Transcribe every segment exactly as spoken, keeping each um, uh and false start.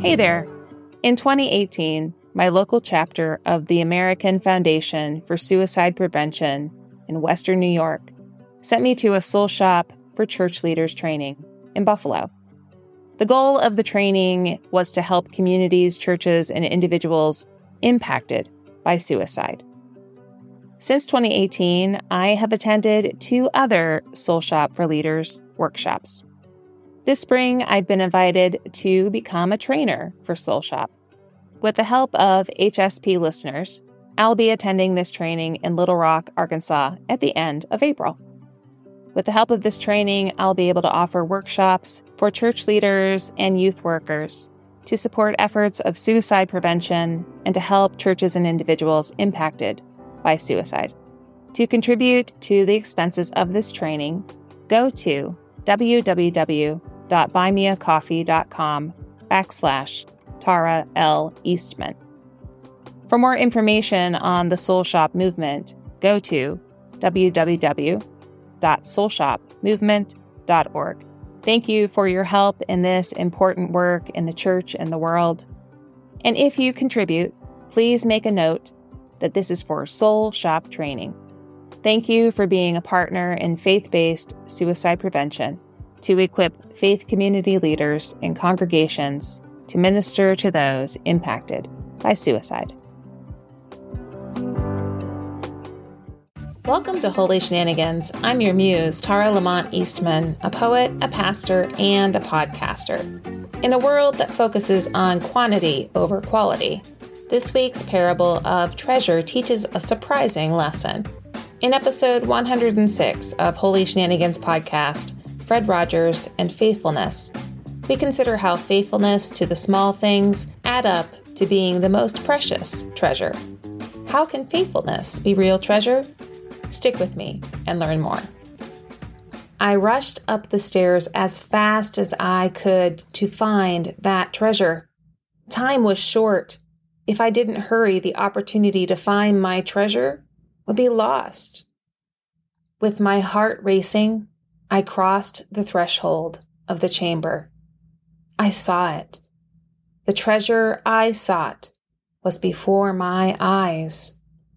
Hey there! In twenty eighteen, my local chapter of the American Foundation for Suicide Prevention in Western New York sent me to a soul shop for church leaders training in Buffalo. The goal of the training was to help communities, churches, and individuals impacted by suicide. Since twenty eighteen, I have attended two other Soul Shop for Leaders workshops. This spring, I've been invited to become a trainer for Soul Shop. With the help of H S P listeners, I'll be attending this training in Little Rock, Arkansas at the end of April. With the help of this training, I'll be able to offer workshops for church leaders and youth workers to support efforts of suicide prevention and to help churches and individuals impacted by suicide. To contribute to the expenses of this training, go to www.buymeacoffee.com backslash Tara L. Eastman. For more information on the Soul Shop movement, go to w w w dot soul shop movement dot org. Thank you for your help in this important work in the church and the world. And if you contribute, please make a note that this is for Soul Shop training. Thank you for being a partner in faith-based suicide prevention to equip faith community leaders and congregations to minister to those impacted by suicide. Welcome to Holy Shenanigans. I'm your muse, Tara Lamont Eastman, a poet, a pastor, and a podcaster. In a world that focuses on quantity over quality, this week's parable of treasure teaches a surprising lesson. In episode one hundred six of Holy Shenanigans podcast, Fred Rogers and Faithfulness, we consider how faithfulness to the small things add up to being the most precious treasure. How can faithfulness be real treasure? Stick with me and learn more. I rushed up the stairs as fast as I could to find that treasure. Time was short. If I didn't hurry, the opportunity to find my treasure would be lost. With my heart racing, I crossed the threshold of the chamber. I saw it. The treasure I sought was before my eyes.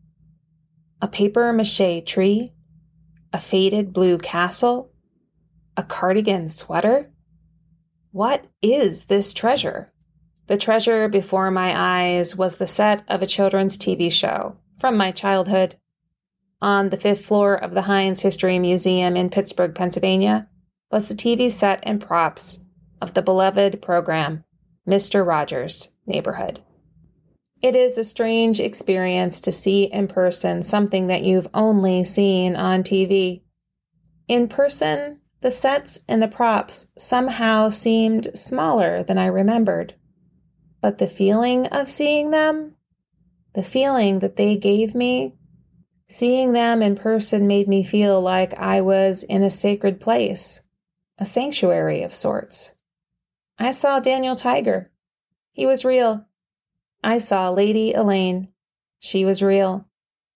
A papier-mâché tree, a faded blue castle, a cardigan sweater. What is this treasure? The treasure before my eyes was the set of a children's T V show from my childhood. On the fifth floor of the Heinz History Museum in Pittsburgh, Pennsylvania, was the T V set and props of the beloved program, Mister Rogers' Neighborhood. It is a strange experience to see in person something that you've only seen on T V. In person, the sets and the props somehow seemed smaller than I remembered. But the feeling of seeing them, the feeling that they gave me, seeing them in person made me feel like I was in a sacred place, a sanctuary of sorts. I saw Daniel Tiger. He was real. I saw Lady Elaine. She was real.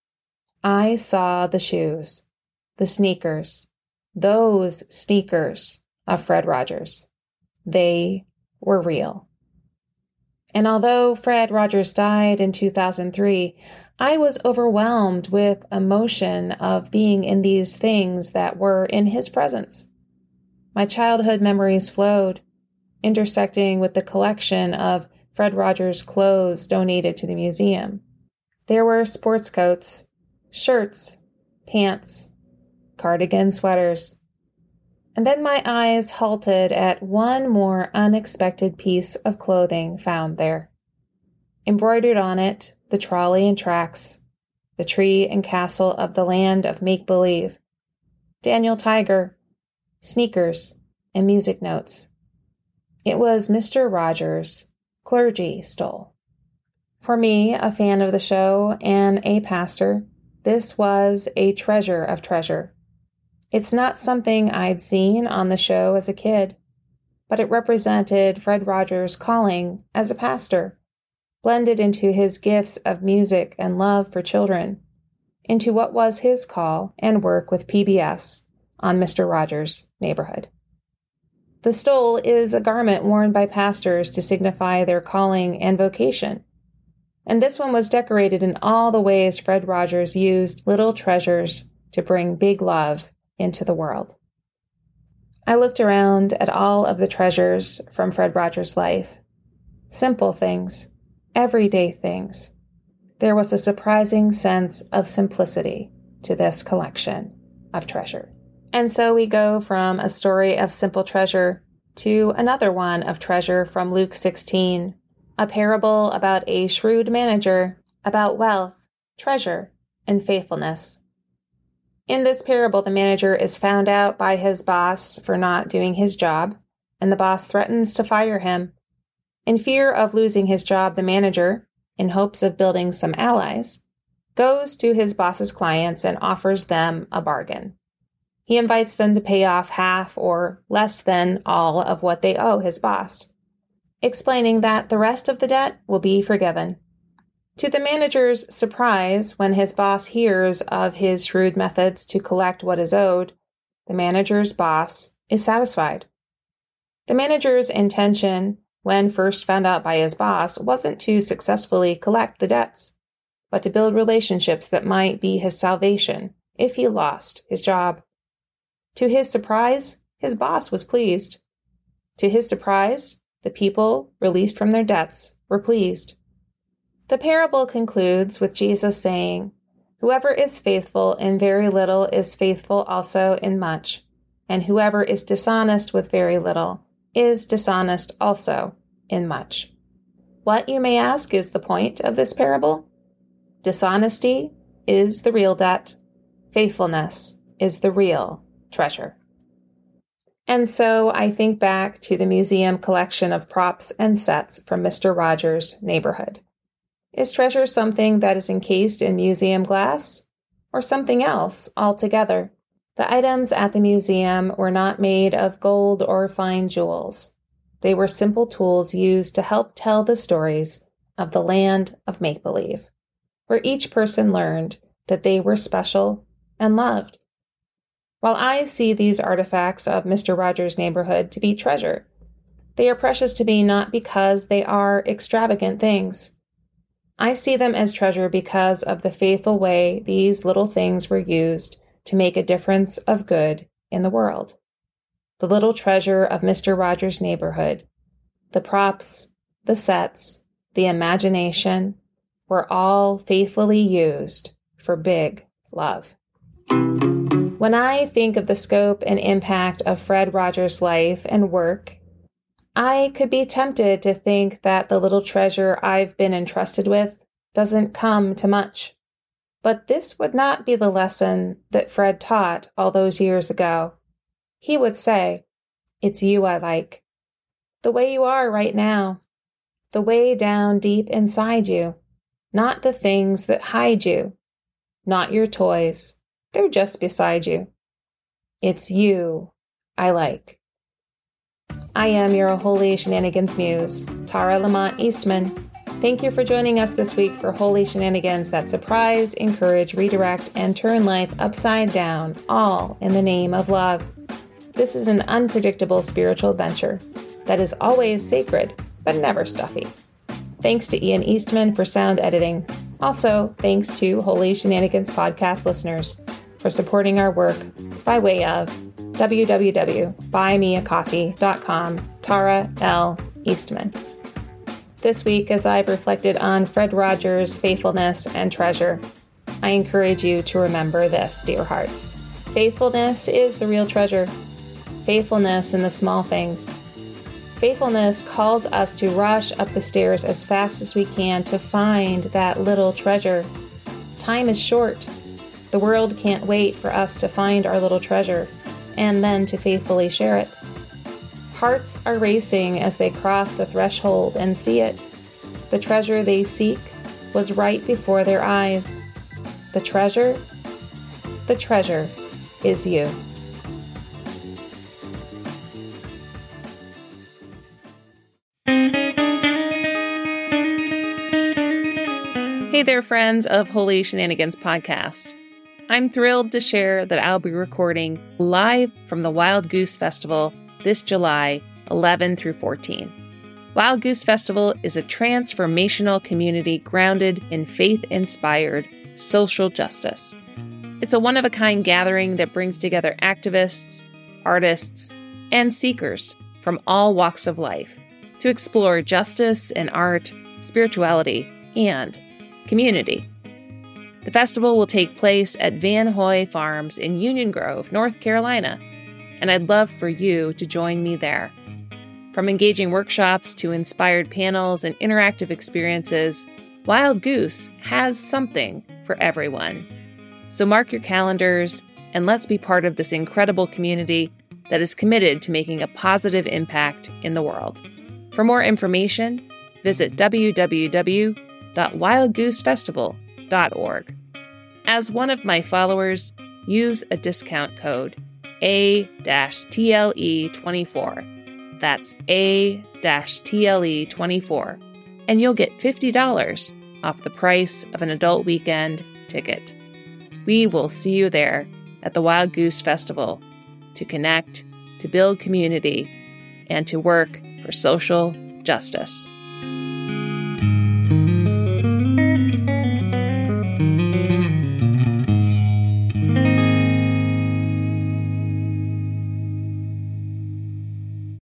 I saw the shoes, the sneakers, those sneakers of Fred Rogers. They were real. And although Fred Rogers died in two thousand three, I was overwhelmed with emotion of being in these things that were in his presence. My childhood memories flowed, intersecting with the collection of Fred Rogers clothes donated to the museum. There were sports coats, shirts, pants, cardigan sweaters. And then my eyes halted at one more unexpected piece of clothing found there. Embroidered on it, the trolley and tracks, the tree and castle of the land of make-believe, Daniel Tiger, sneakers, and music notes. It was Mister Rogers' clergy stole. For me, a fan of the show and a pastor, this was a treasure of treasure. It's not something I'd seen on the show as a kid, but it represented Fred Rogers' calling as a pastor, blended into his gifts of music and love for children, into what was his call and work with P B S on Mister Rogers' Neighborhood. The stole is a garment worn by pastors to signify their calling and vocation. And this one was decorated in all the ways Fred Rogers used little treasures to bring big love into the world. I looked around at all of the treasures from Fred Rogers' life. Simple things, everyday things. There was a surprising sense of simplicity to this collection of treasure. And so we go from a story of simple treasure to another one of treasure from Luke sixteen, a parable about a shrewd manager, about wealth, treasure, and faithfulness. In this parable, the manager is found out by his boss for not doing his job, and the boss threatens to fire him. In fear of losing his job, the manager, in hopes of building some allies, goes to his boss's clients and offers them a bargain. He invites them to pay off half or less than all of what they owe his boss, explaining that the rest of the debt will be forgiven. To the manager's surprise, when his boss hears of his shrewd methods to collect what is owed, the manager's boss is satisfied. The manager's intention, when first found out by his boss, wasn't to successfully collect the debts, but to build relationships that might be his salvation if he lost his job. To his surprise, his boss was pleased. To his surprise, the people released from their debts were pleased. The parable concludes with Jesus saying, "Whoever is faithful in very little is faithful also in much, and whoever is dishonest with very little is dishonest also in much." What, you may ask, is the point of this parable? Dishonesty is the real debt. Faithfulness is the real treasure. And so I think back to the museum collection of props and sets from Mister Rogers' neighborhood. Is treasure something that is encased in museum glass, or something else altogether? The items at the museum were not made of gold or fine jewels. They were simple tools used to help tell the stories of the land of make-believe, where each person learned that they were special and loved. While I see these artifacts of Mister Rogers' neighborhood to be treasure, they are precious to me not because they are extravagant things. I see them as treasure because of the faithful way these little things were used to make a difference of good in the world. The little treasure of Mister Rogers' neighborhood, the props, the sets, the imagination, were all faithfully used for big love. When I think of the scope and impact of Fred Rogers' life and work, I could be tempted to think that the little treasure I've been entrusted with doesn't come to much. But this would not be the lesson that Fred taught all those years ago. He would say, "It's you I like. The way you are right now. The way down deep inside you. Not the things that hide you. Not your toys. They're just beside you. It's you I like." I am your Holy Shenanigans Muse, Tara Lamont Eastman. Thank you for joining us this week for Holy Shenanigans that surprise, encourage, redirect, and turn life upside down, all in the name of love. This is an unpredictable spiritual adventure that is always sacred, but never stuffy. Thanks to Ian Eastman for sound editing. Also, thanks to Holy Shenanigans podcast listeners for supporting our work by way of w w w dot buy me a coffee dot com, Tara L. Eastman. This week, as I've reflected on Fred Rogers' faithfulness and treasure, I encourage you to remember this, dear hearts. Faithfulness is the real treasure. Faithfulness in the small things. Faithfulness calls us to rush up the stairs as fast as we can to find that little treasure. Time is short. The world can't wait for us to find our little treasure and then to faithfully share it. Hearts are racing as they cross the threshold and see it. The treasure they seek was right before their eyes. The treasure? The treasure is you. Hey there, friends of Holy Shenanigans Podcast. I'm thrilled to share that I'll be recording live from the Wild Goose Festival this July eleventh through fourteenth. Wild Goose Festival is a transformational community grounded in faith-inspired social justice. It's a one-of-a-kind gathering that brings together activists, artists, and seekers from all walks of life to explore justice in art, spirituality, and community. The festival will take place at Van Hoy Farms in Union Grove, North Carolina, and I'd love for you to join me there. From engaging workshops to inspired panels and interactive experiences, Wild Goose has something for everyone. So mark your calendars and let's be part of this incredible community that is committed to making a positive impact in the world. For more information, visit w w w dot wild goose festival dot org. As one of my followers, use a discount code A T L E twenty-four. That's A T L E twenty-four, and you'll get fifty dollars off the price of an adult weekend ticket. We will see you there at the Wild Goose Festival to connect, to build community, and to work for social justice.